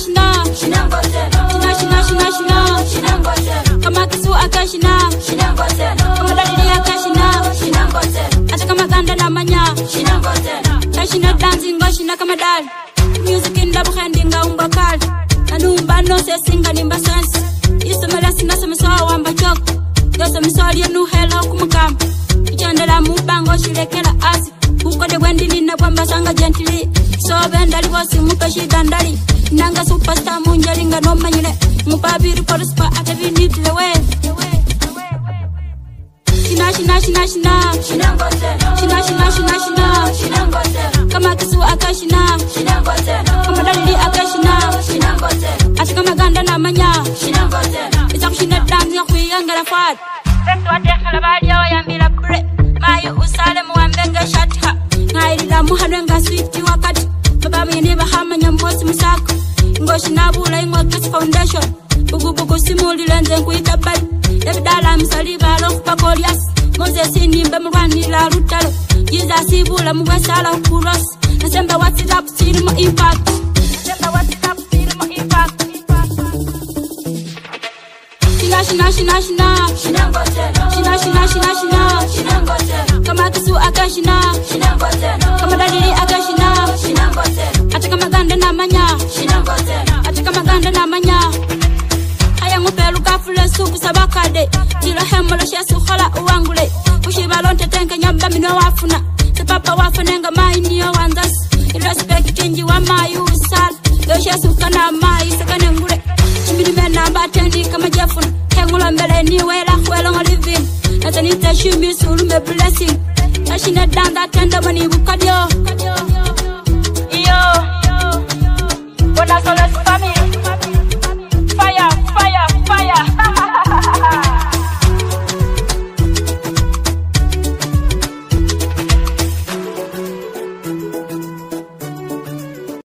shina kama kisu akashina kama dalili akashina hata kama ganda na manya kashina dancing ngashina kama dal music in the branding umba kal anumba no se singa nimba sense isomela singa semso wamba chok yoso misali nu hello kumukam ichandela mubango shilekela asi uko de wendini na kwamba sanga gently so bendali wasi mukashi dandali nanga superstar munjalinga no manyule mupabiri polspa atavini the way shina kama kisu akashina kama dalili akashina ati kama ganda na manya isakshina dance ya kuyanga la fat beto atekhala baliyo yambila bre mayu usale muambenga shatha ngaili la muhanwenga swift wakati baba mene bahamanya mbosi musako ngoshina bula ingokes foundation bugubugu simuli lenze kuita bad ebdala msaliba lof pakolias Moses nimbe mrwani la rutalo Jesus ibula mwesala kuros nasemba what's it up still my impact shina kama kisu akashina kama dalili akashina hata kama ganda na manya haya ngupelu kafule suku sabakade tila hemola shesu khala uwangule ushibalonte tenka nyamba mino wafuna se papa wafanenga mai niyo wandas irrespect kinji wa mai usal yo shesu kana mai sekane ngule chimbini mena mbateni kama jefuna hengula mbele ni wela kwelo living natanita shimi sulu me blessing ashina danda tenda mani bukadio iyo